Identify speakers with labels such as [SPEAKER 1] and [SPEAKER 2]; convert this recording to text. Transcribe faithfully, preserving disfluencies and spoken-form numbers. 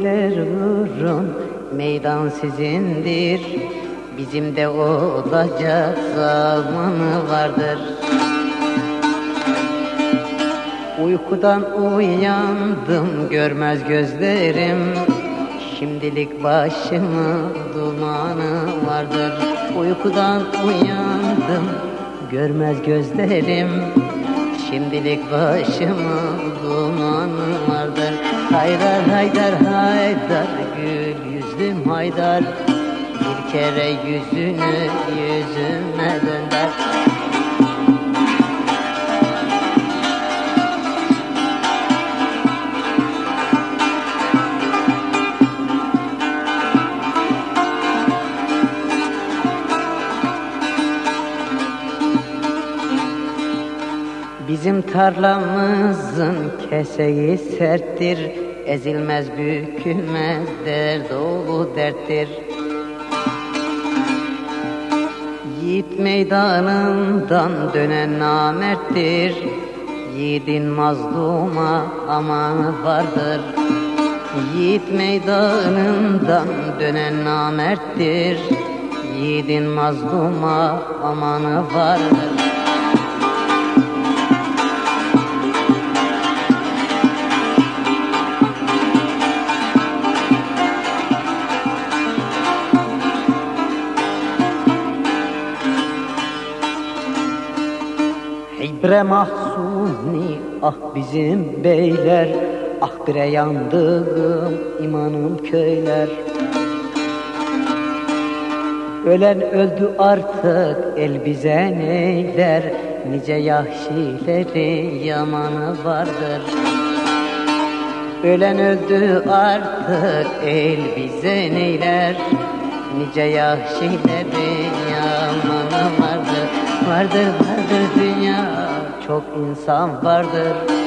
[SPEAKER 1] beyler vurun, meydan sizindir. Bizim de olacak zamanı vardır. Uykudan uyandım, görmez gözlerim. Şimdilik başımı dumanı vardır. Uykudan uyandım, görmez gözlerim. Şimdilik başımı dumanı vardır. Haydar haydar haydar, gül yüzlüm haydar. Bir kere yüzünü yüzüme dönder. Bizim tarlamızın keseyi serttir, ezilmez bükülmez, dert dolu derttir. Yiğit meydanından dönen namerttir, yiğidin mazluma amanı vardır. Yiğit meydanından dönen namerttir, yiğidin mazluma amanı vardır. Bre mahzuni ah bizim beyler, ah bre yandığım imanım köyler. Ölen öldü artık, el bize neyler, nice yahşileri yamanı vardır. Ölen öldü artık, el bize neyler, nice yahşileri yamanı vardır. Vardır vardır dünya, çok insan vardır.